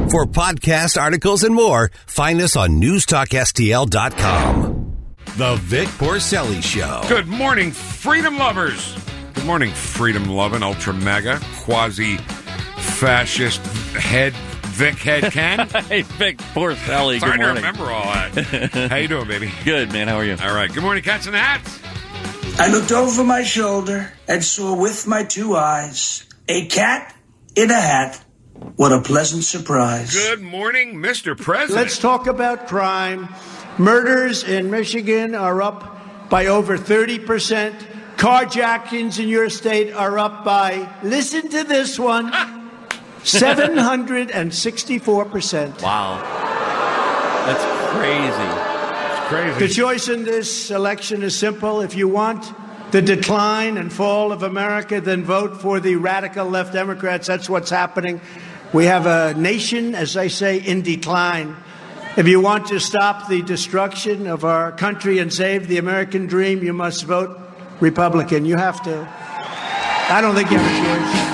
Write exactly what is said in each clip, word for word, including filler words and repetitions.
For podcast articles and more, find us on news talk S T L dot com. The Vic Porcelli Show. Good morning, freedom lovers. Good morning, freedom loving, ultra mega, quasi fascist head, Vic head Ken. Hey, Vic Porcelli. Sorry Good morning. to remember all that. How you doing, baby? Good, man. How are you? All right. Good morning, cats and hats. I looked over my shoulder and saw with my two eyes a cat in a hat. What a pleasant surprise. Good morning, Mister President. Let's talk about crime. Murders in Michigan are up by over thirty percent. Carjackings in your state are up by, listen to this one, seven hundred sixty-four percent. Wow. That's crazy. It's crazy. The choice in this election is simple. If you want the decline and fall of America, then vote for the radical left Democrats. That's what's happening. We have a nation, as I say, in decline. If you want to stop the destruction of our country and save the American dream, you must vote Republican. You have to. I don't think you have a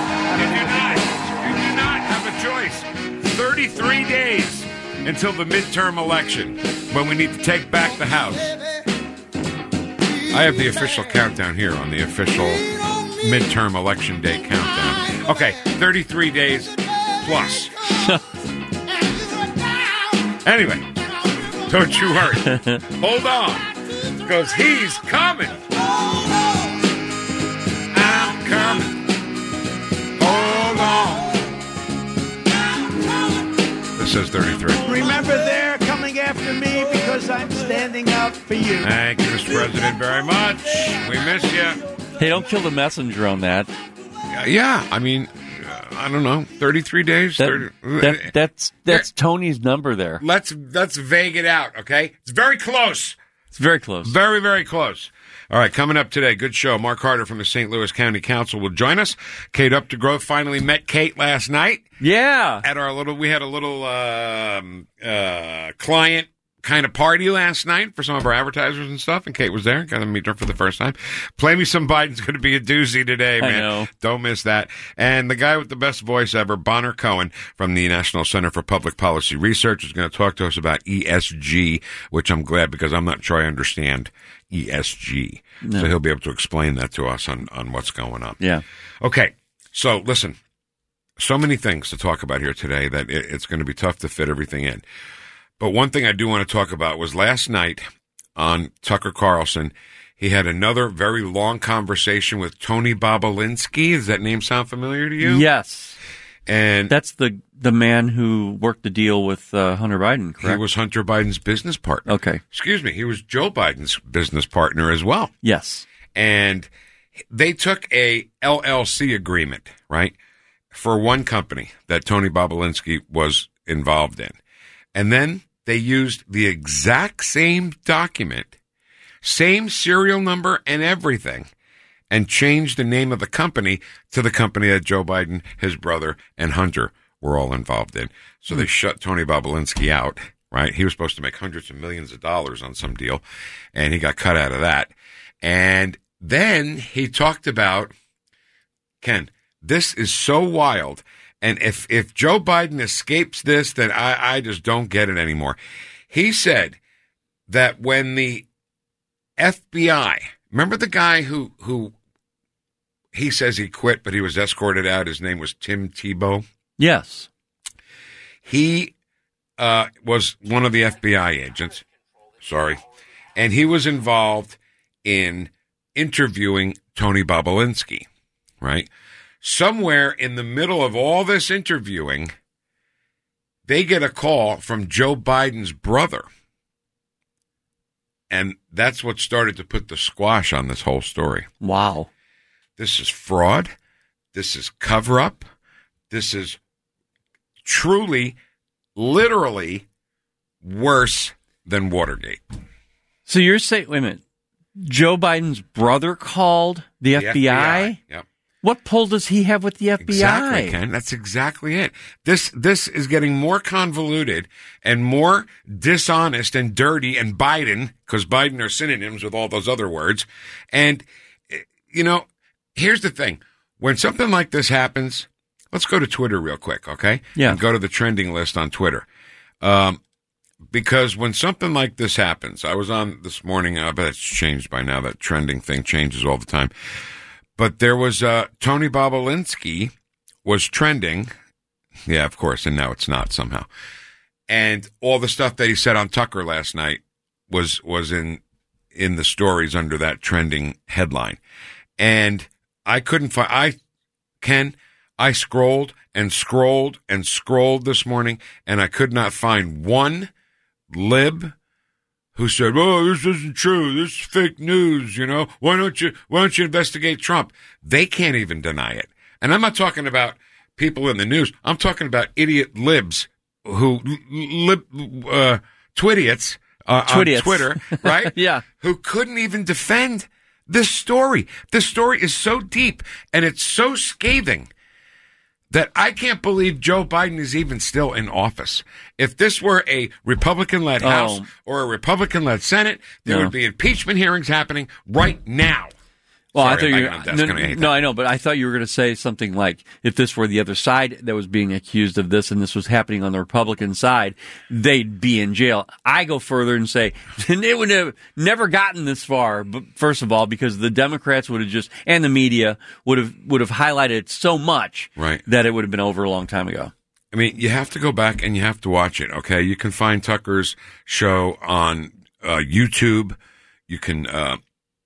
choice. You do not. You do not have a choice. thirty-three days until the midterm election when we need to take back the House. I have the official countdown here on the official midterm election day countdown. Okay, thirty-three days plus. Anyway, don't you worry. Hold on, because he's coming. I'm coming. Hold on. This says thirty-three. Remember, they're coming after me because I'm standing up for you. Thank you, Mister President, very much. We miss you. Hey, don't kill the messenger on that. Uh, yeah, I mean, uh, I don't know, thirty-three days. That, thirty, that, that's that's Tony's number there. Let's let's vague it out, okay? It's very close. It's very close. Very, very close. All right, coming up today, good show. Mark Harder from the Saint Louis County Council will join us. Kate Up to Growth finally met Kate last night. Yeah. At our little, we had a little um, uh, client kind of party last night for some of our advertisers and stuff, and Kate was there. Got to meet her for the first time. Play Me Some Biden's going to be a doozy today, man. I know. Don't miss that. And the guy with the best voice ever, Bonner Cohen from the National Center for Public Policy Research, is going to talk to us about E S G, which I'm glad because I'm not sure I understand E S G. No. So he'll be able to explain that to us on, on what's going on. Yeah. Okay. So listen, so many things to talk about here today that it, it's going to be tough to fit everything in. But one thing I do want to talk about was last night on Tucker Carlson, he had another very long conversation with Tony Bobulinski. Does that name sound familiar to you? Yes. And that's the the man who worked the deal with uh, Hunter Biden, correct? He was Hunter Biden's business partner. Okay. Excuse me. He was Joe Biden's business partner as well. Yes. And they took a L L C agreement, right, for one company that Tony Bobulinski was involved in. And then they used the exact same document, same serial number and everything, and changed the name of the company to the company that Joe Biden, his brother, and Hunter were all involved in. So they shut Tony Bobulinski out, right? He was supposed to make hundreds of millions of dollars on some deal, and he got cut out of that. And then he talked about, Ken, this is so wild. And if, if Joe Biden escapes this, then I, I just don't get it anymore. He said that when the F B I, remember the guy who, who he says he quit, but he was escorted out. His name was Tim Tebow. Yes. He uh, was one of the F B I agents. Sorry. And he was involved in interviewing Tony Bobulinski, right? Somewhere in the middle of all this interviewing, they get a call from Joe Biden's brother. And that's what started to put the squash on this whole story. Wow. This is fraud. This is cover-up. This is truly, literally worse than Watergate. So you're saying, wait a minute, Joe Biden's brother called the, the F B I? F B I. Yep. What pull does he have with the F B I? Exactly, Ken. That's exactly it. This this is getting more convoluted and more dishonest and dirty and Biden, because Biden are synonyms with all those other words. And, you know, here's the thing. When something like this happens, let's go to Twitter real quick, okay? Yeah. And go to the trending list on Twitter. Um, because when something like this happens, I was on this morning, I bet it's changed by now, that trending thing changes all the time. But there was, uh, Tony Bobulinski was trending. Yeah, of course, and now it's not somehow. And all the stuff that he said on Tucker last night was, was in, in the stories under that trending headline. And I couldn't find, I, Ken, I scrolled and scrolled and scrolled this morning, and I could not find one lib who said, "Oh, this isn't true. This is fake news. You know, why don't you, why don't you investigate Trump?" They can't even deny it. And I'm not talking about people in the news. I'm talking about idiot libs who, lib, uh, twidiots, uh, on Twitter, right? Yeah. Who couldn't even defend this story. This story is so deep and it's so scathing that I can't believe Joe Biden is even still in office. If this were a Republican-led House Oh. or a Republican-led Senate, there No. would be impeachment hearings happening right now. Well, Sorry, I thought I'm you banging on the were, desk, no, and I hate no, that. I know, but I thought you were going to say something like, if this were the other side that was being accused of this and this was happening on the Republican side, they'd be in jail. I go further and say, they would have never gotten this far, but first of all, because the Democrats would have just, and the media would have, would have highlighted it so much Right. that it would have been over a long time ago. I mean, you have to go back and you have to watch it, okay? You can find Tucker's show on uh, YouTube. You can uh,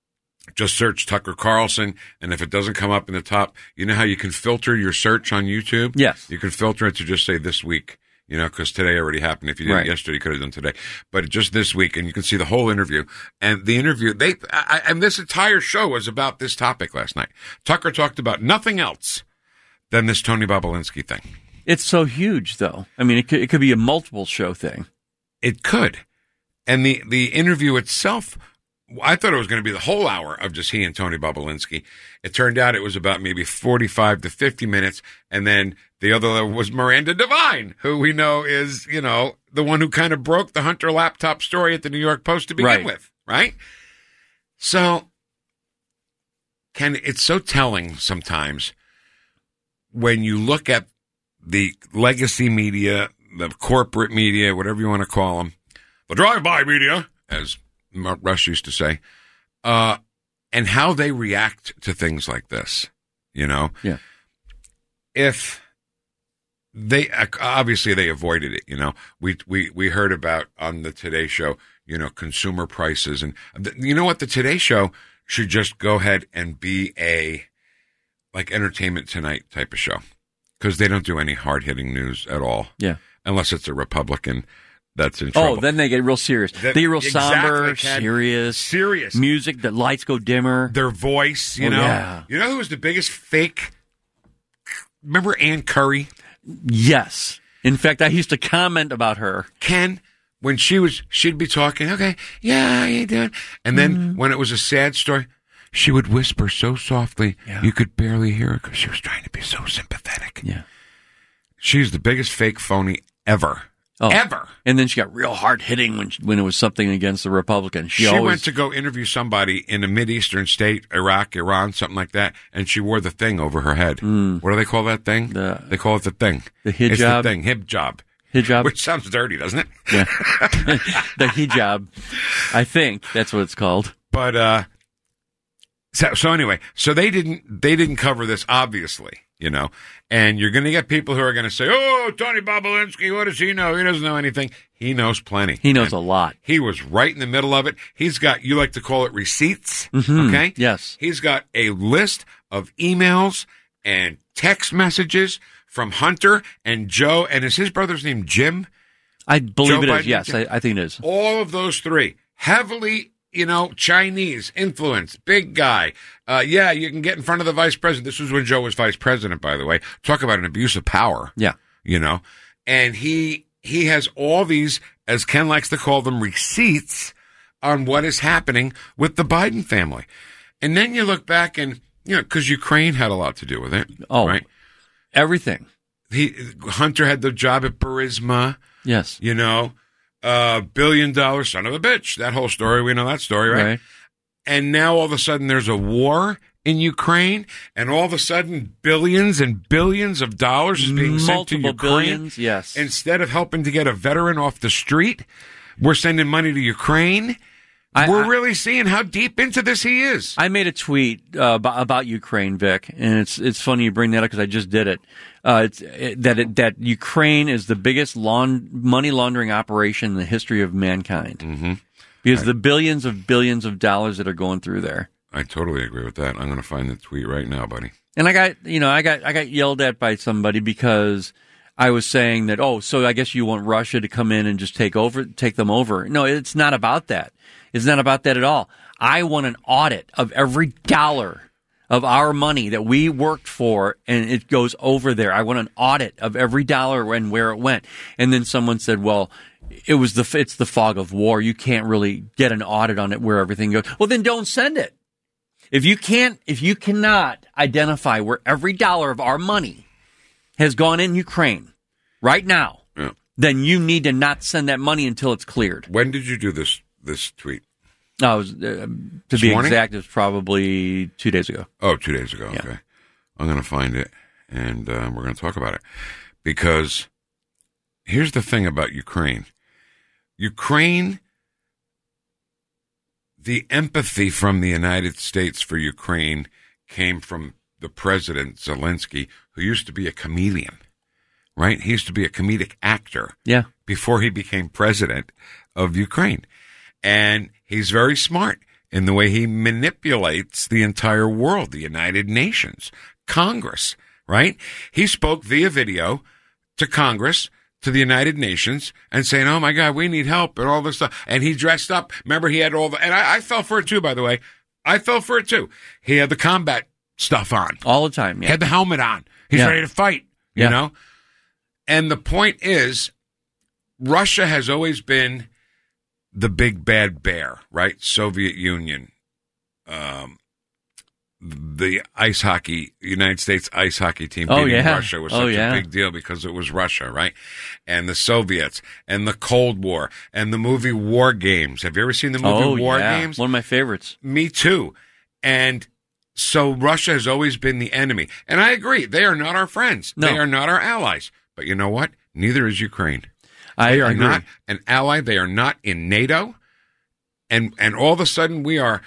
just search Tucker Carlson, and if it doesn't come up in the top, you know how you can filter your search on YouTube? Yes. You can filter it to just say this week, you know, because today already happened. If you did Right. it yesterday, you could have done today. But just this week, and you can see the whole interview. And the interview, they, I, and this entire show was about this topic last night. Tucker talked about nothing else than this Tony Bobulinski thing. It's so huge, though. I mean, it could, it could be a multiple show thing. It could. And the, the interview itself, I thought it was going to be the whole hour of just he and Tony Bobulinski. It turned out it was about maybe forty-five to fifty minutes. And then the other was Miranda Devine, who we know is, you know, the one who kind of broke the Hunter laptop story at the New York Post to begin Right. with, right? So, Ken, it's so telling sometimes when you look at the legacy media, the corporate media, whatever you want to call them, the drive-by media, as Rush used to say, uh, and how they react to things like this, you know? Yeah. If they, obviously they avoided it, you know? We, we, we heard about on the Today Show, you know, consumer prices. And you know what? The Today Show should just go ahead and be a, like, Entertainment Tonight type of show. Because they don't do any hard-hitting news at all. Yeah. Unless it's a Republican that's in trouble. Oh, then they get real serious. That- they get real exactly, somber, Ken. serious. Serious. Music, the lights go dimmer. Their voice, you Oh, know. yeah. You know who was the biggest fake? Remember Ann Curry? Yes. In fact, I used to comment about her. Ken, when she was, she'd be talking, okay, yeah, how you doing? And then Mm-hmm. when it was a sad story, she would whisper so softly, Yeah. you could barely hear her because she was trying to be so sympathetic. Yeah. She's the biggest fake phony ever. Oh. Ever. And then she got real hard hitting when she, when it was something against the Republicans. She, She, always went to go interview somebody in a Mideastern state, Iraq, Iran, something like that, and she wore the thing over her head. What do they call that thing? The- they call it the thing. the It's the hijab? thing, hijab. hijab. Which sounds dirty, doesn't it? Yeah. The hijab. I think that's what it's called. But uh, so, so anyway, so they didn't they didn't cover this, obviously, you know. And you're going to get people who are going to say, "Oh, Tony Bobulinski, what does he know? He doesn't know anything." He knows plenty. He knows And a lot. He was right in the middle of it. He's got, you like to call it receipts, Mhm. okay? Yes. He's got a list of emails and text messages from Hunter and Joe, and is his brother's name Jim? I believe Joe it is. Biden- Yes, I, I think it is. All of those three, heavily, you know, Chinese influence, big guy. Uh, yeah, you can get in front of the vice president. This was when Joe was vice president, by the way. Talk about an abuse of power. Yeah. You know, and he he has all these, as Ken likes to call them, receipts on what is happening with the Biden family. And then you look back and, you know, because Ukraine had a lot to do with it. Oh, right. Everything. He Hunter had the job at Burisma. Yes. You know, uh, billion dollar son of a bitch. That whole story, we know that story, right? Right. And now all of a sudden there's a war in Ukraine, and all of a sudden billions and billions of dollars is being sent to Multiple Ukraine. billions, yes. Instead of helping to get a veteran off the street, we're sending money to Ukraine. I, we're I, really seeing how deep into this he is. I made a tweet uh, about, about Ukraine, Vic, and it's it's funny you bring that up because I just did it. Uh, it's it, that it, that Ukraine is the biggest laund- money laundering operation in the history of mankind, Mm-hmm. because I, the billions of billions of dollars that are going through there. I totally agree with that. I'm going to find the tweet right now, buddy. And I got you know I got I got yelled at by somebody because I was saying that, oh, so I guess you want Russia to come in and just take over, take them over. No, it's not about that. It's not about that at all. I want an audit of every dollar of our money that we worked for, and it goes over there. I want an audit of every dollar and where it went. And then someone said, well, it was the it's the fog of war. You can't really get an audit on it where everything goes. Well, then don't send it. If you can't, if you cannot identify where every dollar of our money has gone in Ukraine right now, yeah. then you need to not send that money until it's cleared. When did you do this this tweet? No, it was, uh, to This be morning? exact, it was probably two days ago. Oh, two days ago. Yeah. Okay. I'm going to find it, and uh, we're going to talk about it. Because here's the thing about Ukraine. Ukraine, the empathy from the United States for Ukraine came from the president, Zelensky, who used to be a comedian, right? He used to be a comedic actor Yeah. before he became president of Ukraine. And he's very smart in the way he manipulates the entire world, the United Nations, Congress, right? He spoke via video to Congress, to the United Nations, and saying, oh, my God, we need help and all this stuff. And he dressed up. Remember, he had all the, and I, I fell for it too, by the way. I fell for it too. He had the combat stuff on. All the time, He yeah. had the helmet on. He's Yeah. ready to fight, you Yeah. know? And the point is, Russia has always been the big bad bear, right? Soviet Union, um, the ice hockey, United States ice hockey team Oh, beating yeah. Russia was Oh, such yeah. a big deal because it was Russia, right? And the Soviets and the Cold War and the movie War Games. Have you ever seen the movie Oh, War yeah. Games? One of my favorites. Me too. And so Russia has always been the enemy. And I agree. They are not our friends. No. They are not our allies. But you know what? Neither is Ukraine. I They are agree. not an ally. They are not in NATO. And and all of a sudden we are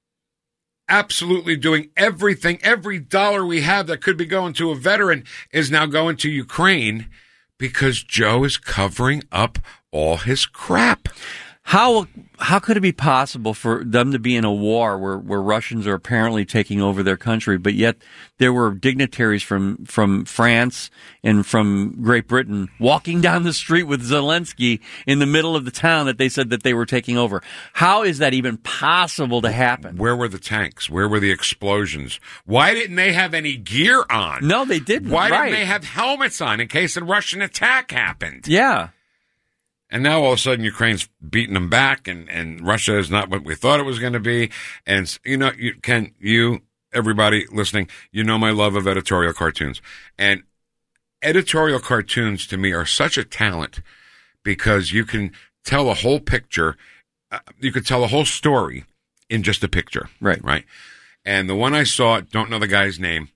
absolutely doing everything. Every dollar we have that could be going to a veteran is now going to Ukraine because Joe is covering up all his crap. How how could it be possible for them to be in a war where, where Russians are apparently taking over their country, but yet there were dignitaries from, from France and from Great Britain walking down the street with Zelensky in the middle of the town that they said that they were taking over? How is that even possible to happen? Where were the tanks? Where were the explosions? Why didn't they have any gear on? No, they didn't. Why right. didn't they have helmets on in case a Russian attack happened? Yeah. And now all of a sudden Ukraine's beating them back, and, and Russia is not what we thought it was going to be. And, you know, you can, you, everybody listening, you know my love of editorial cartoons. And editorial cartoons to me are such a talent because you can tell a whole picture, uh, you could tell a whole story in just a picture. Right. Right. And the one I saw, don't know the guy's name,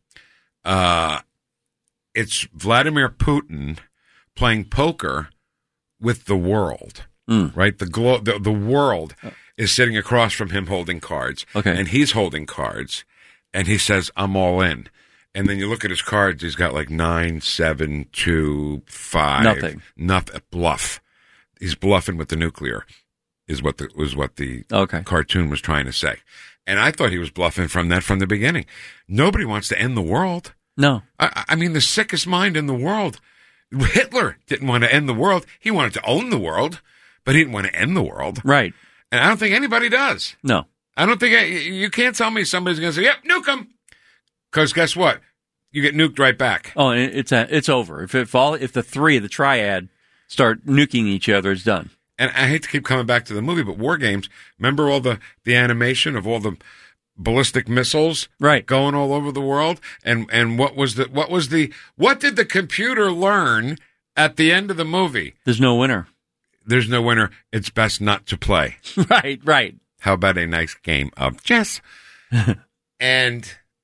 uh, it's Vladimir Putin playing poker with the world, Mm. right? The, glo- the the world is sitting across from him holding cards. Okay. And he's holding cards, and he says, I'm all in. And then you look at his cards, he's got like nine, seven, two, five. Nothing. Nothing. Bluff. He's bluffing with the nuclear, is what the, was what the Okay. cartoon was trying to say. And I thought he was bluffing from that from the beginning. Nobody wants to end the world. No. I, I mean, the sickest mind in the world. Hitler didn't want to end the world. He wanted to own the world, but he didn't want to end the world. Right. And I don't think anybody does. No. I don't think, I, you can't tell me somebody's going to say, yep, nuke them. Because guess what? You get nuked right back. Oh, and it's a, it's over. If if all if the three of the triad start nuking each other, it's done. And I hate to keep coming back to the movie, but War Games, remember all the, the animation of all the ballistic missiles Right. going all over the world? And and what was the what was the what did the computer learn at the end of the movie? There's no winner. There's no winner. It's best not to play. Right. Right. How about a nice game of chess? And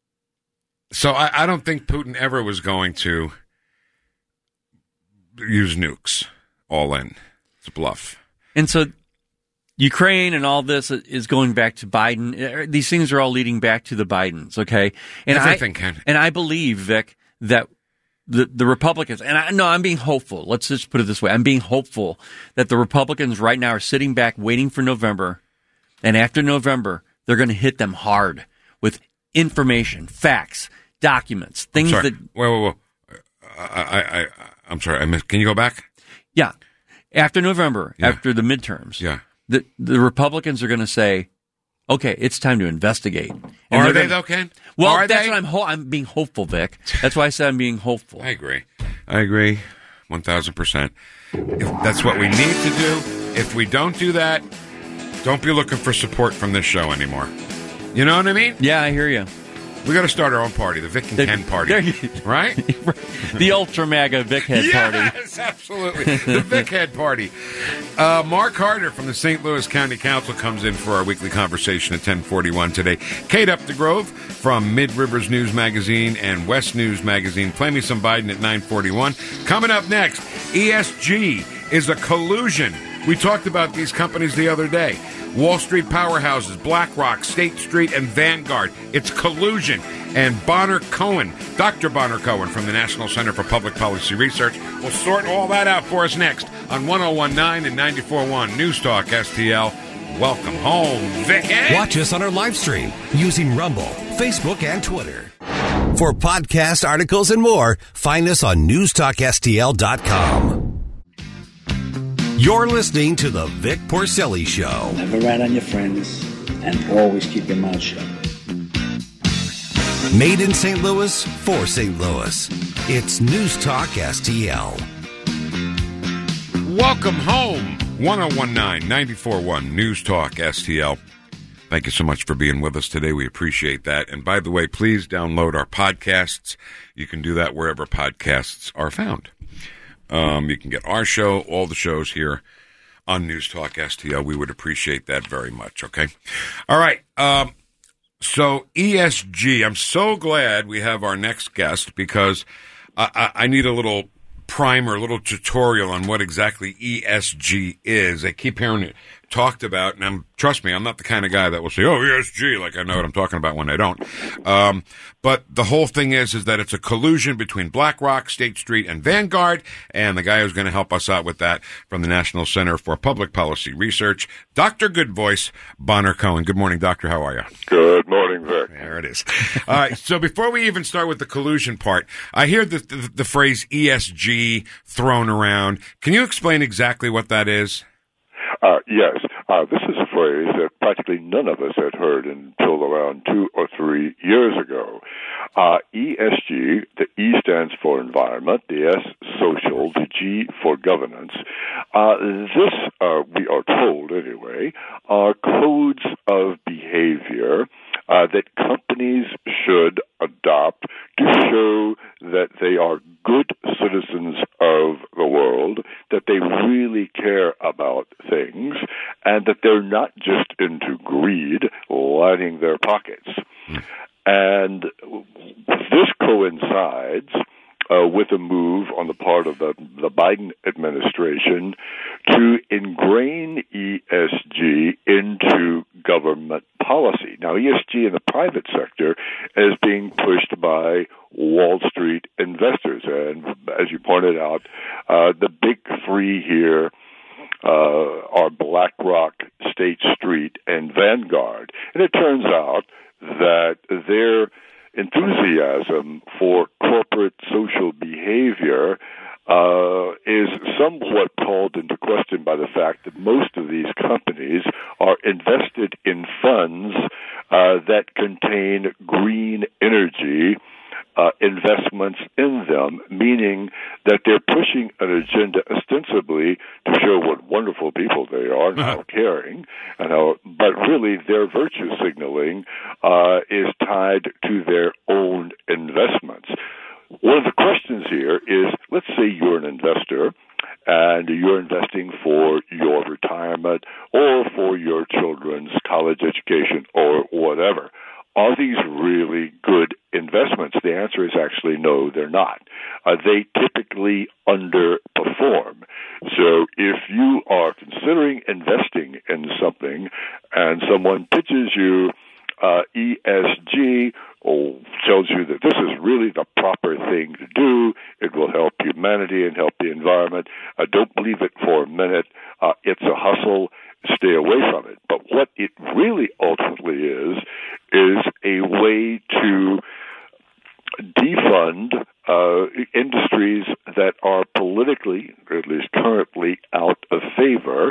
So I, I don't think Putin ever was going to use nukes all in. It's a bluff. And so Ukraine and all this is going back to Biden. These things are all leading back to the Bidens, okay? And Everything I, can. And I believe, Vic, that the, the Republicans, and I no, I'm being hopeful. Let's just put it this way. I'm being hopeful that the Republicans right now are sitting back waiting for November, and after November, they're going to hit them hard with information, facts, documents, things I'm sorry. that... Whoa, whoa, whoa. I, I, I, I'm sorry. I missed. Can you go back? Yeah. After November, Yeah. after the midterms, Yeah. the, the Republicans are going to say, okay, it's time to investigate. And Are they're they, gonna- though, Ken? Well, Are that's they? what I'm ho- I'm being hopeful, Vic. That's why I said I'm being hopeful. I agree. I agree one thousand percent. If that's what we need to do. If we don't do that, don't be looking for support from this show anymore. You know what I mean? Yeah, I hear you. We got to start our own party, the Vic and The- Ken party. there you- Right? The Ultra MAGA Vic Head Party. Yes, absolutely. The Vic Head Party. Uh, Mark Harder from the Saint Louis County Council comes in for our weekly conversation at ten forty-one today. Kate Updegrove from Mid Rivers News Magazine and West News Magazine. Play me some Biden at nine forty-one. Coming up next, E S G is a collusion. We talked about these companies the other day. Wall Street powerhouses, BlackRock, State Street, and Vanguard. It's collusion. And Bonner Cohen, Doctor Bonner Cohen from the National Center for Public Policy Research will sort all that out for us next on one oh one point nine and ninety-four point one News Talk S T L. Welcome home, Vic. Watch us on our live stream using Rumble, Facebook, and Twitter. For podcast articles and more, find us on news talk S T L dot com. You're listening to The Vic Porcelli Show. Never rat on your friends and always keep your mouth shut. Made in Saint Louis, for Saint Louis. It's News Talk S T L. Welcome home, one oh one point nine, ninety-four point one News Talk S T L. Thank you so much for being with us today. We appreciate that. And by the way, please download our podcasts. You can do that wherever podcasts are found. Um, you can get our show, all the shows here on News Talk S T L. We would appreciate that very much, okay? All right. Um, so E S G, I'm so glad we have our next guest because I, I, I need a little primer, a little tutorial on what exactly E S G is. I keep hearing it talked about, and I'm, trust me, I'm not the kind of guy that will say, oh, E S G, like I know what I'm talking about when I don't. Um, but the whole thing is, is that it's a collusion between BlackRock, State Street, and Vanguard, and the guy who's going to help us out with that from the National Center for Public Policy Research, Doctor Goodvoice, Bonner Cohen. Good morning, Doctor. How are you? Good morning, Vic. There it is. All right, so before we even start with the collusion part, I hear the, the, the phrase E S G thrown around. Can you explain exactly what that is? Uh, yes, uh, this is a phrase that practically none of us had heard until around two or three years ago. Uh, E S G, the E stands for environment, the S social, the G for governance. Uh, this, uh, we are told anyway, are codes of behavior uh, that companies should adopt to show that they are good citizens of the world, that they really care about things, and that they're not just into greed, lining their pockets. Mm. And this coincides uh, with a move on the part of the, the Biden administration to ingrain E S G into government policy. Now, E S G in the private sector is being pushed by Wall Street investors. And as you pointed out, uh, the big three here uh, are BlackRock, State Street, and Vanguard. And it turns out that their enthusiasm for corporate social behavior uh, is somewhat called into question by the fact that most of these companies are invested in funds uh, that contain green energy Uh, investments in them, meaning that they're pushing an agenda ostensibly to show what wonderful people they are and how caring, and how, but really their virtue signaling uh, is tied to their own investments. One of the questions here is, let's say you're an investor and you're investing for your retirement or for your children's college education or whatever. are these really good investments? The answer is actually no, they're not. Uh, they typically underperform. So if you are considering investing in something and someone pitches you uh, E S G, or tells you that this is really the proper thing to do, it will help humanity and help the environment, uh, don't believe it for a minute. Uh, it's a hustle. Stay away from it. But what it really ultimately is, is a way to defund uh, industries that are politically, or at least currently, out of favor,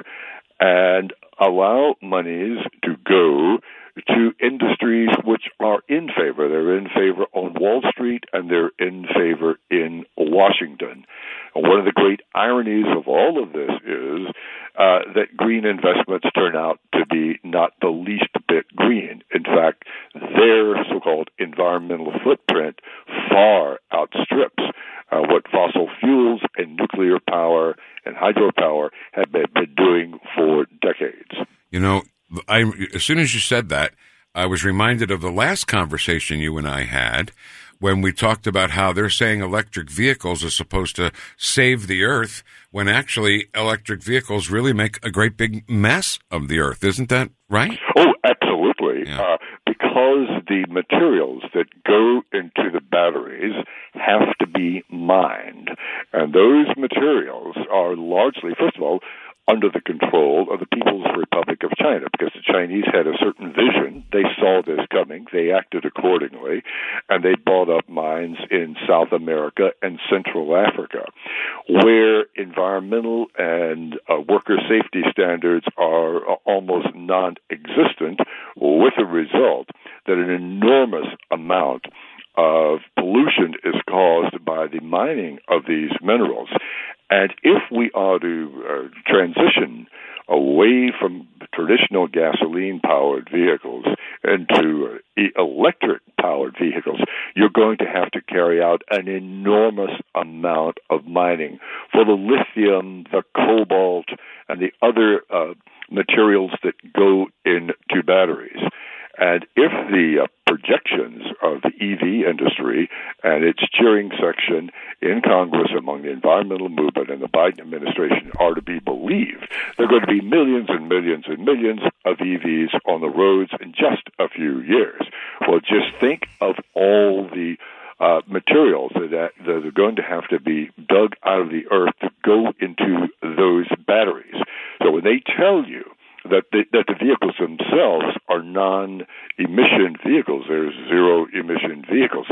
and allow monies to go to industries which are in favor. They're in favor on Wall Street, and they're in favor in Washington. And one of the great ironies of all of this is uh, that green investments turn out to be not the least bit green. In fact, their so-called environmental footprint far outstrips uh, what fossil fuels and nuclear power and hydropower have been, been doing for decades. You know, I, as soon as you said that, I was reminded of the last conversation you and I had when we talked about how they're saying electric vehicles are supposed to save the earth when actually electric vehicles really make a great big mess of the earth. Isn't that right? Oh, absolutely. Yeah. Uh, because the materials that go into the batteries have to be mined. And those materials are largely, first of all, under the control of the People's Republic of China, because the Chinese had a certain vision. They saw this coming. They acted accordingly, and they bought up mines in South America and Central Africa, where environmental and uh, worker safety standards are uh, almost non-existent, with the result that an enormous amount of pollution is caused by the mining of these minerals. And if we are to uh, transition away from traditional gasoline-powered vehicles into uh, electric-powered vehicles, you're going to have to carry out an enormous amount of mining for the lithium, the cobalt, and the other uh, materials that go into batteries. And if the uh, projections of the E V industry and its cheering section in Congress among the environmental movement and the Biden administration are to be believed, there are going to be millions and millions and millions of E Vs on the roads in just a few years. Well, just think of all the uh, materials that, that are going to have to be dug out of the earth to go into those batteries. So when they tell you that the, that the vehicles themselves are non-emission vehicles, they're zero-emission vehicles,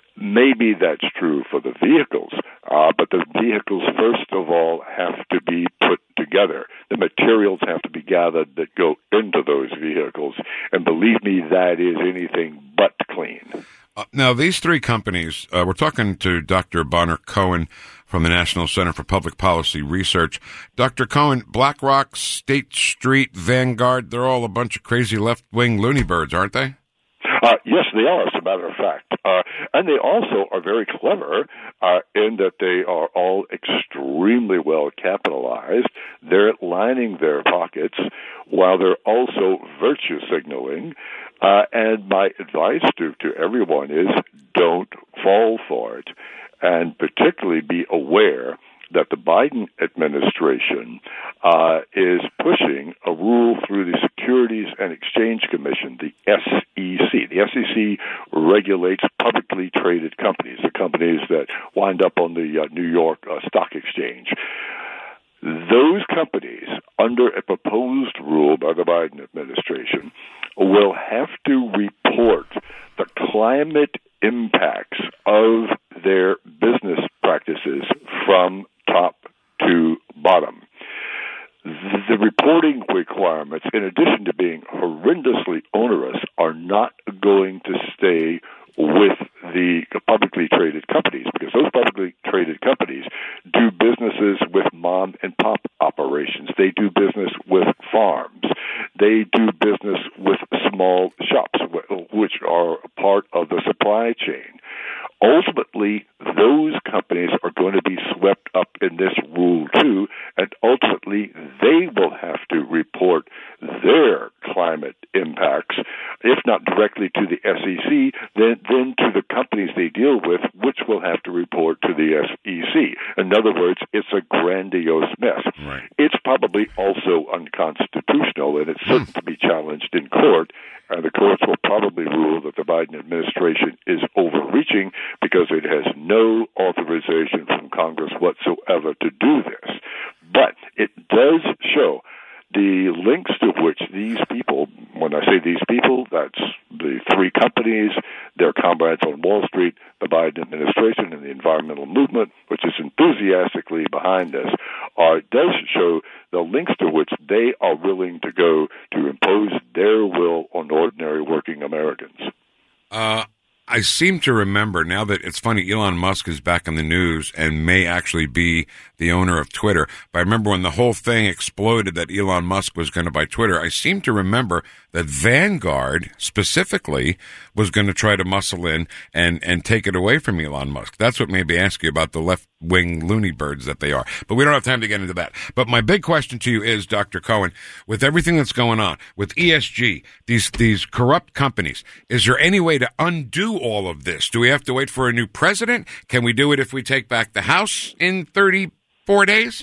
maybe that's true for the vehicles, uh, but the vehicles, first of all, have to be put together. The materials have to be gathered that go into those vehicles, and believe me, that is anything but clean. Uh, now, these three companies, uh, we're talking to Doctor Bonner Cohen from the National Center for Public Policy Research. Doctor Cohen, BlackRock, State Street, Vanguard, they're all a bunch of crazy left-wing loony birds, aren't they? Uh, yes, they are, as a matter of fact. Uh, and they also are very clever uh, in that they are all extremely well capitalized. They're lining their pockets while they're also virtue signaling. Uh, and my advice to, to everyone is don't fall for it, and particularly be aware that the Biden administration uh, is pushing a rule through the Securities and Exchange Commission, the S E C. The S E C regulates publicly traded companies, the companies that wind up on the uh, New York uh, Stock Exchange. Those companies, under a proposed rule by the Biden administration, will have to report the climate impacts of their business practices from top to bottom. The reporting requirements, in addition to being horrendously onerous, are not going to stay with the publicly traded companies, because those publicly traded companies do businesses with mom and pop operations. They do business with farms. They do business with small shops, which are part of the supply chain. Ultimately, those companies are going to be swept up in this rule too, and ultimately they will have to report their climate impacts if not directly to the S E C, then, then to the companies they deal with, which will have to report to the S E C. In other words, it's a grandiose mess. Right. It's probably also unconstitutional, and it's certain to be challenged in court, and the courts will probably rule that the Biden administration is overreaching because it has no authorization from Congress whatsoever to do this. But it does show the links to which these people, when I say these people, that's the three companies, their comrades on Wall Street, the Biden administration, and the environmental movement, which is enthusiastically behind this, uh, it does show the links to which they are willing to go to impose their will on ordinary working Americans. Uh, I seem to remember now that it's funny, Elon Musk is back in the news and may actually be the owner of Twitter. But I remember when the whole thing exploded that Elon Musk was going to buy Twitter, I seem to remember that Vanguard specifically was going to try to muscle in and, and take it away from Elon Musk. That's what made me ask you about the left-wing loony birds that they are. But we don't have time to get into that. But my big question to you is, Doctor Cohen, with everything that's going on, with E S G, these these corrupt companies, is there any way to undo all of this? Do we have to wait for a new president? Can we do it if we take back the House in thirty-four days?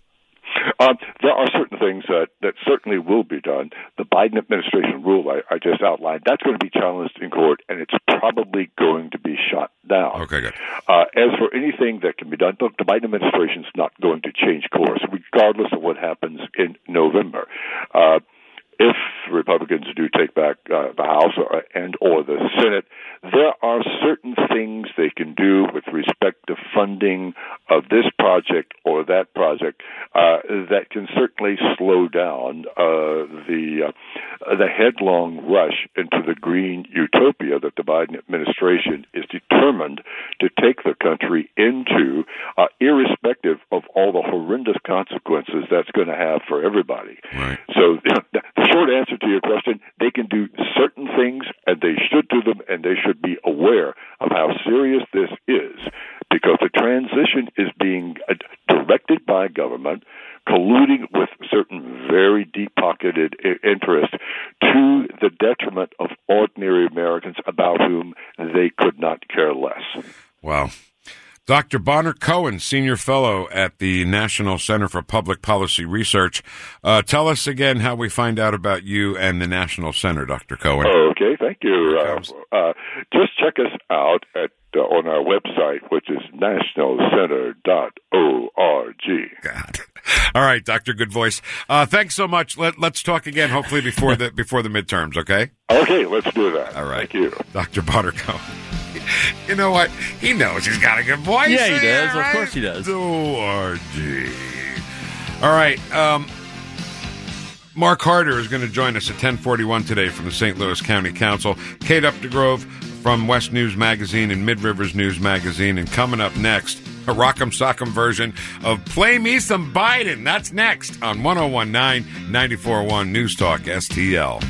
Uh, there are certain things that, that certainly will be done. The Biden administration rule I, I just outlined, that's going to be challenged in court, and it's probably going to be shot down. Okay, good. Uh, as for anything that can be done, the Biden administration is not going to change course, regardless of what happens in November. Uh, if Republicans do take back uh, the House or, and or the Senate, there are certain things they can do with respect to funding of this project or that project uh, that can certainly slow down uh, the uh, the headlong rush into the green utopia that the Biden administration is determined to take the country into, uh, irrespective of all the horrendous consequences that's going to have for everybody. Right. So the short answer to your question, they can do certain things, and they should do them, and they should be aware of how serious this is, because the transition is being directed by government, colluding with certain very deep-pocketed interests to the detriment of ordinary Americans about whom they could not care less. Wow. Doctor Bonner Cohen, Senior Fellow at the National Center for Public Policy Research. Uh, tell us again how we find out about you and the National Center, Doctor Cohen. Okay, thank you. Uh, uh, just check us out at uh, on our website, which is national center dot org. God. All right, Doctor Good Voice. Uh, thanks so much. Let, let's talk again, hopefully before the before the midterms, okay? Okay, let's do that. All right. Thank you. Doctor Bonner Cohen. You know what? He knows he's got a good voice. Yeah, he there, does. right? Of course he does. O R G. All right. Um, Mark Harder is going to join us at ten forty-one today from the Saint Louis County Council. Kate Updegrove from West News Magazine and Mid Rivers News Magazine. And coming up next, a Rock'em Sock'em version of Play Me Some Biden. That's next on one oh one nine, ninety-four point one News Talk S T L.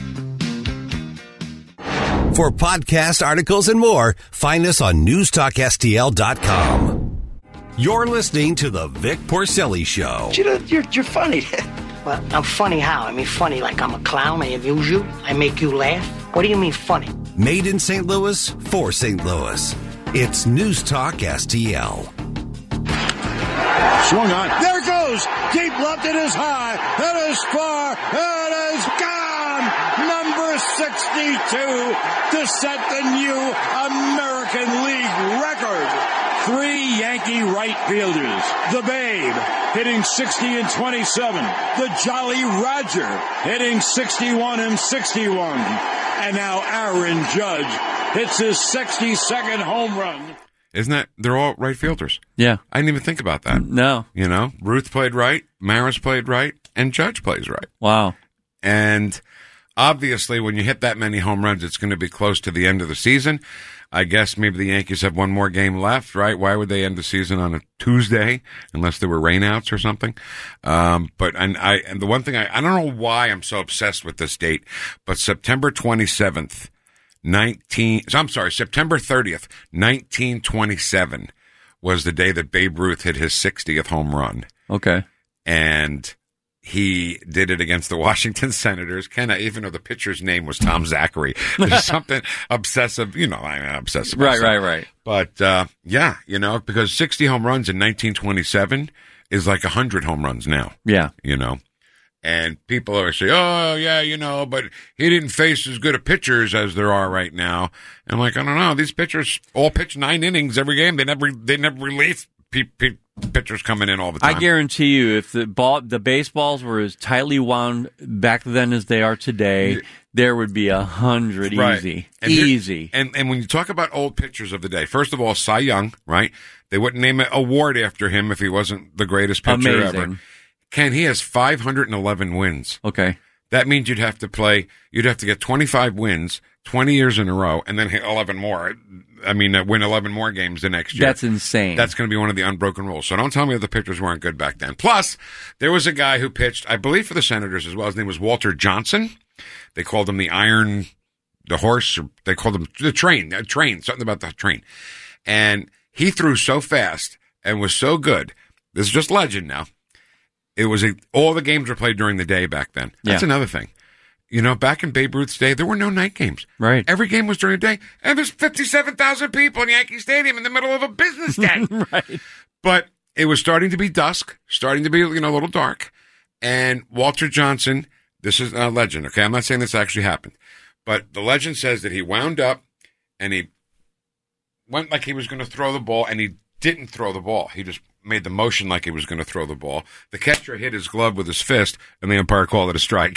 For podcast articles and more, find us on news talk S T L dot com. You're listening to The Vic Porcelli Show. You're, you're, you're funny. Well, I'm funny how? I mean funny like I'm a clown, I amuse you, I make you laugh? What do you mean funny? Made in Saint Louis, for Saint Louis. It's News Talk S T L. Swung on. There it goes. Deep left. It is high. It is far. It is gone. Number sixty-two to set the new American League record. Three Yankee right fielders. The Babe hitting sixty and twenty-seven. The Jolly Roger hitting sixty-one and sixty-one. And now Aaron Judge hits his sixty-second home run. Isn't that, they're all right fielders. Yeah. I didn't even think about that. No. You know, Ruth played right, Maris played right, and Judge plays right. Wow. And obviously, when you hit that many home runs, it's going to be close to the end of the season. I guess maybe the Yankees have one more game left, right? Why would they end the season on a Tuesday unless there were rainouts or something? Um, but and I and the one thing I I don't know why I'm so obsessed with this date, but September twenty-seventh, nineteen. I'm sorry, September thirtieth, nineteen twenty-seven was the day that Babe Ruth hit his sixtieth home run. Okay. And he did it against the Washington Senators. Ken, even though the pitcher's name was Tom Zachary, there's something obsessive, you know, I'm obsessive. Right, right, right. But, uh, yeah, you know, because sixty home runs in nineteen twenty-seven is like one hundred home runs now. Yeah. You know, and people always say, oh, yeah, you know, but he didn't face as good of pitchers as there are right now. And I'm like, I don't know. These pitchers all pitch nine innings every game. They never, they never release pe- pe- pitchers coming in all the time. I guarantee you, if the ball, the baseballs were as tightly wound back then as they are today, yeah. there would be a hundred right. easy, and easy. And and when you talk about old pitchers of the day, first of all, Cy Young, right? They wouldn't name an award after him if he wasn't the greatest pitcher Amazing. ever. Ken, he has five hundred eleven wins. Okay. That means you'd have to play, you'd have to get twenty-five wins, twenty years in a row, and then hit eleven more. I mean, uh, win eleven more games the next year. That's insane. That's going to be one of the unbroken rules. So don't tell me that the pitchers weren't good back then. Plus, there was a guy who pitched, I believe, for the Senators as well. His name was Walter Johnson. They called him the Iron, the horse, or they called him the train, the train, something about the train. And he threw so fast and was so good. This is just legend now. It was a, all the games were played during the day back then. That's yeah. another thing. You know, back in Babe Ruth's day, there were no night games. Right. Every game was during the day. And there's fifty-seven thousand people in Yankee Stadium in the middle of a business day. Right. But it was starting to be dusk, starting to be, you know, a little dark. And Walter Johnson, this is a legend, okay? I'm not saying this actually happened. But the legend says that he wound up and he went like he was going to throw the ball, and he didn't throw the ball. He just made the motion like he was going to throw the ball. The catcher hit his glove with his fist, and the umpire called it a strike.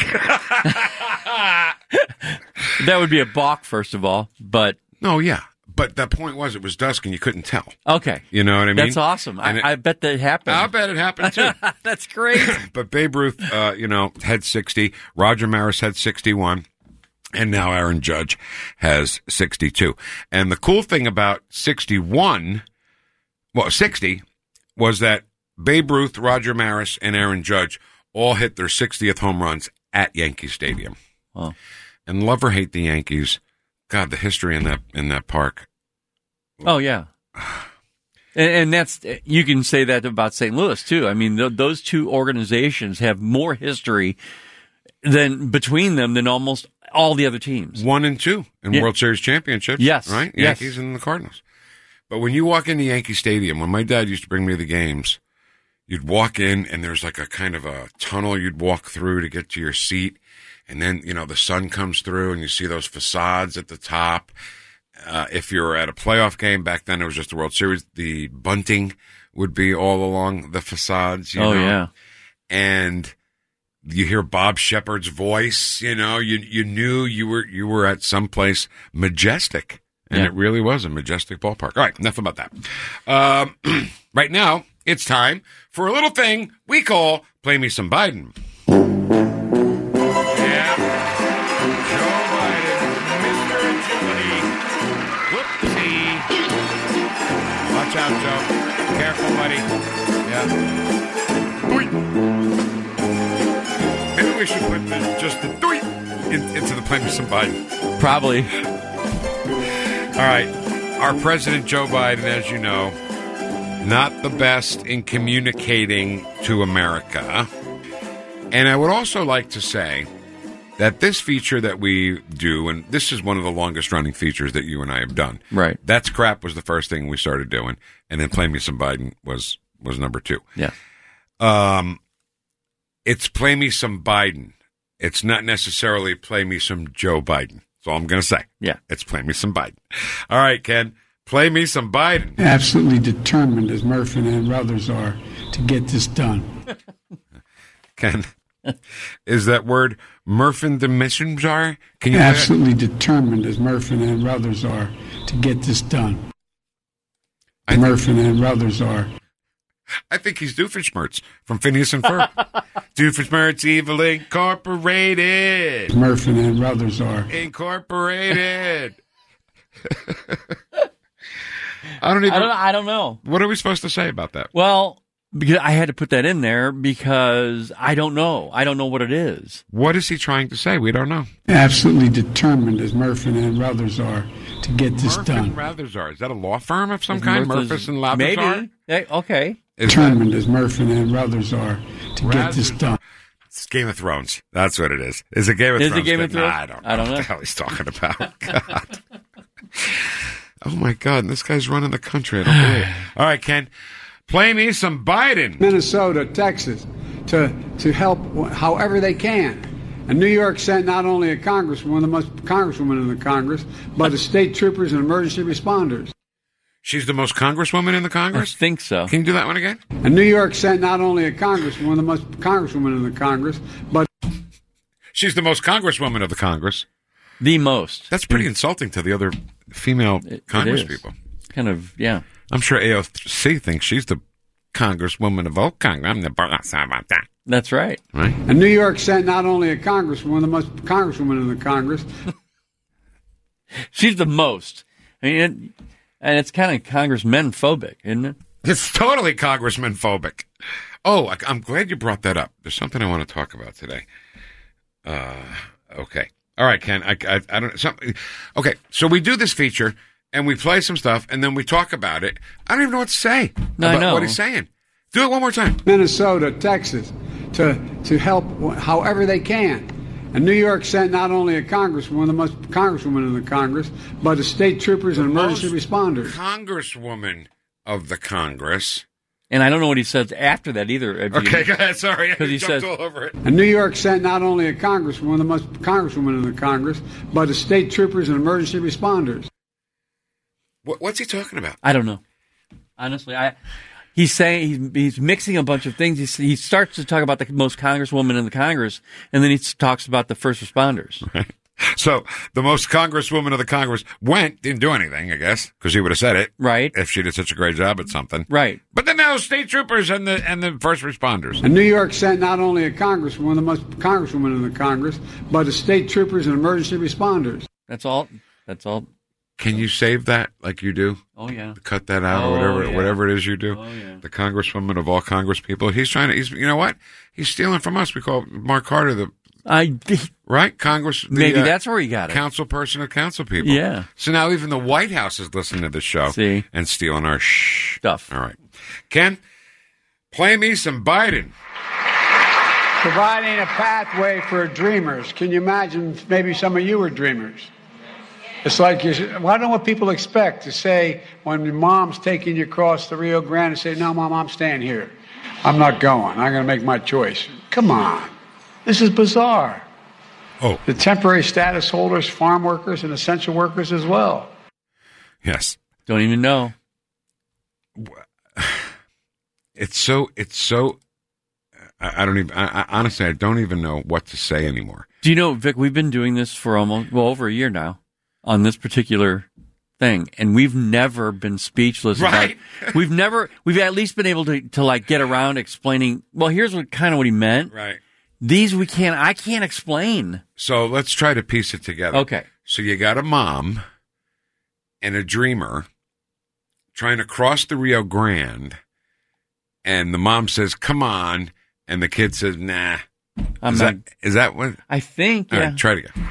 That would be a balk, first of all, but... No, yeah. But the point was it was dusk, and you couldn't tell. Okay. You know what I mean? That's awesome. I, it, I bet that happened. I bet it happened, too. That's great. But Babe Ruth, uh, you know, had sixty. Roger Maris had sixty-one. And now Aaron Judge has sixty-two. And the cool thing about sixty-one, well, sixty, was that Babe Ruth, Roger Maris, and Aaron Judge all hit their sixtieth home runs at Yankee Stadium. Oh. And love or hate the Yankees, God, the history in that in that park. Oh, yeah. And, and that's, you can say that about Saint Louis, too. I mean, th- those two organizations have more history than between them than almost all the other teams. One and two in yeah. World Series championships. Yes. Right? Yes. Yankees and the Cardinals. But when you walk into Yankee Stadium, when my dad used to bring me to the games, you'd walk in and there's like a kind of a tunnel you'd walk through to get to your seat. And then, you know, the sun comes through and you see those facades at the top. Uh, if you're at a playoff game, back then it was just the World Series, the bunting would be all along the facades. You oh, know? yeah. And you hear Bob Shepard's voice, you know, you you knew you were you were at someplace majestic. And yeah. it really was a majestic ballpark. All right, enough about that. Um, right now, it's time for a little thing we call Play Me Some Biden. Yeah. Joe Biden, Mister Agility. Whoopsie. Watch out, Joe. Careful, buddy. Yeah. Doink. Maybe we should put the, just the doink in, into the Play Me Some Biden. Probably. All right. Our President Joe Biden, as you know, not the best in communicating to America. And I would also like to say that this feature that we do, and this is one of the longest running features that you and I have done. Right. That's Crap was the first thing we started doing. And then Play Me Some Biden was, was number two. Yeah. Um, it's Play Me Some Biden. It's not necessarily Play Me Some Joe Biden. That's all I'm going to say. Yeah. It's Play Me Some Biden. All right, Ken. Play me some Biden. Absolutely determined, as Murphy and others are, to get this done. Ken, is that word Murphin the Messenger? Can you Absolutely determined, as Murphy and others are, to get this done. I Murphy and others are. I think he's Doofenshmirtz from Phineas and Ferb. Doofenshmirtz Evil Incorporated. Murphy and others are. Incorporated. I don't even. I don't, I don't know. What are we supposed to say about that? Well, because I had to put that in there because I don't know. I don't know what it is. What is he trying to say? We don't know. Absolutely determined, as Murphy and others are, to get this Murphy done. and Rathazar. Is that a law firm of some Is kind? Murphy's- Murphys and Lathazar? Maybe. Hey, okay. Is Determined, as Murphy and others are, to get this Rathazar. done. It's Game of Thrones. That's what it is. Is it Game of Is Thrones? it Game of Nah, Thrones? I don't know. I don't know. What the hell he's talking about. God. Oh, my God. And this guy's running the country. I don't believe it. All right, Ken. Play me some Biden. Minnesota, Texas, to to help however they can. And New York sent not only a congresswoman, one of the most congresswomen in the Congress, but the state troopers and emergency responders. She's the most congresswoman in the I Congress? think so. Can you do that one again? And New York sent not only a congresswoman, one of the most congresswomen in the Congress, but She's the most congresswoman of the Congress. The most. That's pretty insulting to the other female It- Congress it is. people. Kind of, yeah. I'm sure A O C thinks she's the congresswoman of all Congress. I'm the boss about that. That's right. Right? and New York sent not only a congresswoman, one of the most congresswomen in the Congress, She's the most. I mean, it, and it's kind of congressmen phobic, isn't it? It's totally congressman phobic. Oh, I, I'm glad you brought that up. There's something I want to talk about today. Uh, okay. All right, Ken. I, I, I don't. Some, okay. So we do this feature and we play some stuff and then we talk about it. I don't even know what to say No, I about know. what he's saying. Do it one more time. Minnesota, Texas, to to help however they can. And New York sent not only a congresswoman, one of the most congresswomen in the Congress, but the state troopers and emergency Most responders. Congresswoman of the Congress. And I don't know what he says after that either. If you- Okay, go ahead. Sorry, I 'Cause he jumped says- all over it. And New York sent not only a congresswoman, one of the most congresswomen in the Congress, but the state troopers and emergency responders. What, what's he talking about? I don't know. Honestly, I. He's saying he's, he's mixing a bunch of things. He's, he starts to talk about the most congresswoman in the Congress, and then he talks about the first responders. So the most congresswoman of the Congress went, didn't do anything, I guess, because he would have said it, Right. if she did such a great job at something. Right. But then those state troopers and the and the first responders. And New York sent not only a congresswoman, one of the most congresswomen in the Congress, but the state troopers and emergency responders. That's all. That's all. Can you save that like you do? Oh, yeah. Cut that out Oh, or whatever yeah. whatever it is you do. Oh, yeah. The congresswoman of all Congress people. He's trying to. He's you know what? He's stealing from us. We call Mark Carter the I, right Congress. The, maybe uh, that's where he got it. council person of council people. Yeah. So now even the White House is listening to this show See? and stealing our shh Stuff. All right, Ken, play me some Biden. Providing a pathway for dreamers. Can you imagine maybe some of you are dreamers? It's like, you, well, I don't know what people expect to say when your mom's taking you across the Rio Grande and say, no, Mom, I'm staying here. I'm not going. I'm going to make my choice. Come on. This is bizarre. Oh, The temporary status holders, farm workers, and essential workers as well. yes. Don't even know. It's so. It's so. I, I don't even. I, I, honestly, I don't even know what to say anymore. Do you know, Vic, we've been doing this for almost, well, over a year now on this particular thing, and we've never been speechless. Right. About, we've never, we've at least been able to, to like get around explaining, well, here's what kind of what he meant. Right. These we can't, I can't explain. So let's try to piece it together. Okay. So you got a mom and a dreamer trying to cross the Rio Grande, and the mom says, "Come on," and the kid says, "Nah." I'm is not, that is that what? I think, All yeah. right, try it again.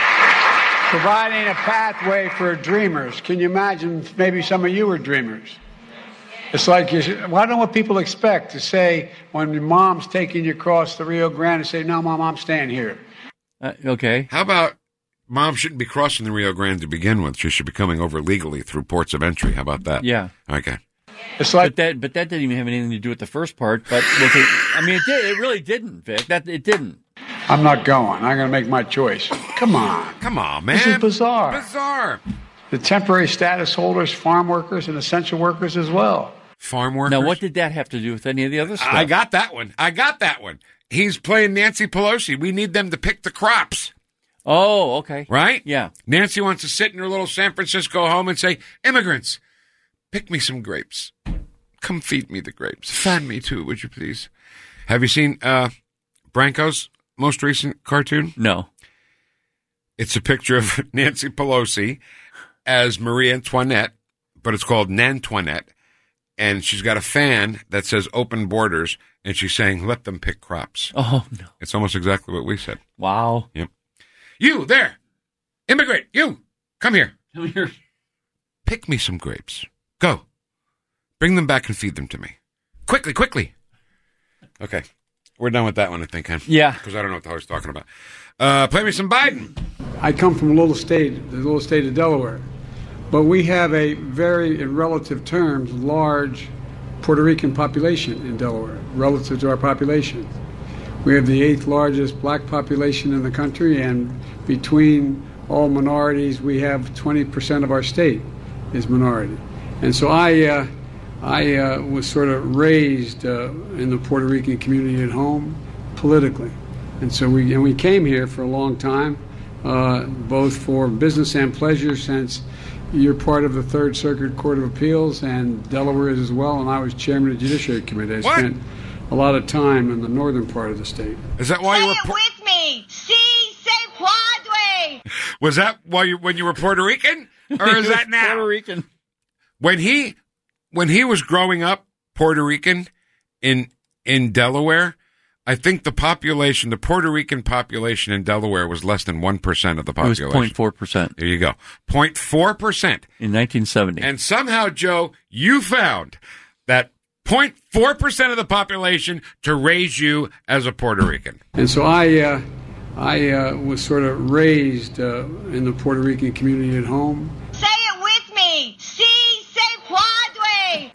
Providing a pathway for dreamers. Can you imagine maybe some of you are dreamers? It's like, you, well, I don't know what people expect to say when your mom's taking you across the Rio Grande and say, no, Mom, I'm staying here. Uh, okay. How about mom shouldn't be crossing the Rio Grande to begin with? She should be coming over legally through ports of entry. How about that? Yeah. Okay. It's like, But that, but that didn't even have anything to do with the first part. But with it, I mean, it did. It really didn't, Vic. That it didn't. I'm not going. I'm going to make my choice. Come on. Come on, man. This is bizarre. Bizarre. The temporary status holders, farm workers, and essential workers as well. Farm workers. Now, what did that have to do with any of the other stuff? I got that one. I got that one. He's playing Nancy Pelosi. We need them to pick the crops. Oh, okay. Right? Yeah. Nancy wants to sit in her little San Francisco home and say, immigrants, pick me some grapes. Come feed me the grapes. Fan me too, would you please? Have you seen uh, Branko's most recent cartoon? No. It's a picture of Nancy Pelosi as Marie Antoinette, but it's called Nantoinette. And she's got a fan that says open borders, and she's saying, let them pick crops. Oh, no. It's almost exactly what we said. Wow. Yep. You, there, immigrant, you, come here. Come here. Pick me some grapes. Go. Bring them back and feed them to me. Quickly, quickly. Okay. We're done with that one, I think, Ken. Yeah. Because I don't know what the hell he's talking about. Uh, play me some Biden. I come from a little state, the little state of Delaware, but we have a very, in relative terms, large Puerto Rican population in Delaware, relative to our population. We have the eighth largest black population in the country, and between all minorities, we have twenty percent of our state is minority. And so I, uh, I uh, was sort of raised uh, in the Puerto Rican community at home, politically. And so we and we came here for a long time, uh, both for business and pleasure, since you're part of the Third Circuit Court of Appeals and Delaware is as well, and I was chairman of the Judiciary Committee. I What? spent a lot of time in the northern part of the state. Is that why Say you were? it Pu- with me. Si se puede. was that why you when you were Puerto Rican, or is that now? Puerto Rican. When he when he was growing up Puerto Rican in in Delaware, I think the population, the Puerto Rican population in Delaware was less than one percent of the It was population. zero point four percent There you go. zero point four percent. in nineteen seventy. And somehow, Joe, you found that zero point four percent of the population to raise you as a Puerto Rican. And so I, uh, I uh, was sort of raised uh, in the Puerto Rican community at home. Say it with me. Si se puede.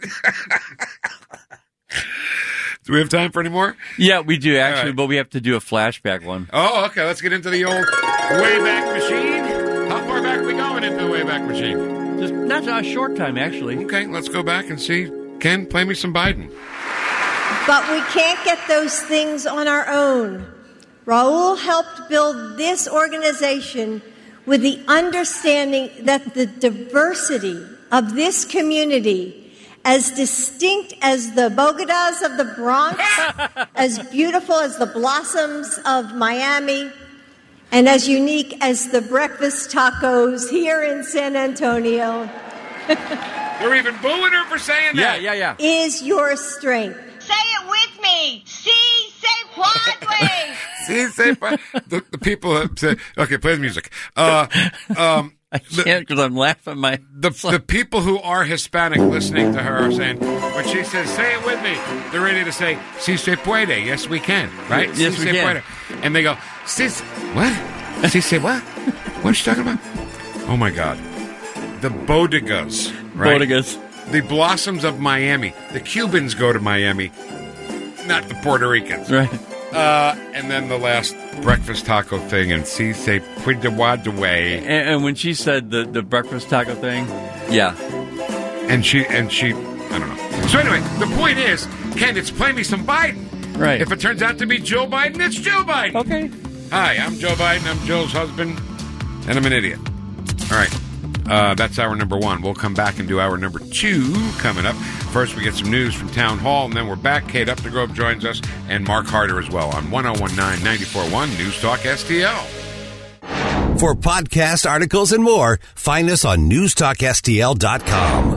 Do we have time for any more? Yeah, we do actually, All right. but we have to do a flashback one. Oh, okay. Let's get into the old Wayback Machine. How far back are we going into the Wayback Machine? Just not a short time, actually. Okay, let's go back and see. Ken, play me some Biden. But we can't get those things on our own. Raul helped build this organization with the understanding that the diversity of this community, as distinct as the Bogotas of the Bronx, as beautiful as the blossoms of Miami, and as unique as the breakfast tacos here in San Antonio, You're even booing her for saying Yeah, that. yeah, yeah. is your strength. Say it with me. Si se puede. See, say, the, the people have said, okay, play the music. Uh, um, I can't because I'm laughing my. the, the people who are Hispanic listening to her are saying, when she says, say it with me, they're ready to say, si se puede. Yes, we can. Right? Yes, si we se can. puede. And they go, si, what? Si se what? What are you talking about? Oh, my God. The bodegas, right? Bodegas. The blossoms of Miami. The Cubans go to Miami, not the Puerto Ricans. Right. Uh, and then the last breakfast taco thing, and si se puede way. And, and when she said the, the breakfast taco thing, yeah. And she, and she, I don't know. So anyway, the point is, Ken, it's play me some Biden. Right. If it turns out to be Joe Biden, it's Joe Biden. Okay. Hi, I'm Joe Biden. I'm Joe's husband, and I'm an idiot. All right. Uh, that's hour number one. We'll come back and do hour number two coming up. First, we get some news from Town Hall, and then we're back. Kate Updegrove joins us, and Mark Harder as well on ten nineteen ninety-four point one News Talk S T L. For podcast articles and more, find us on news talk S T L dot com.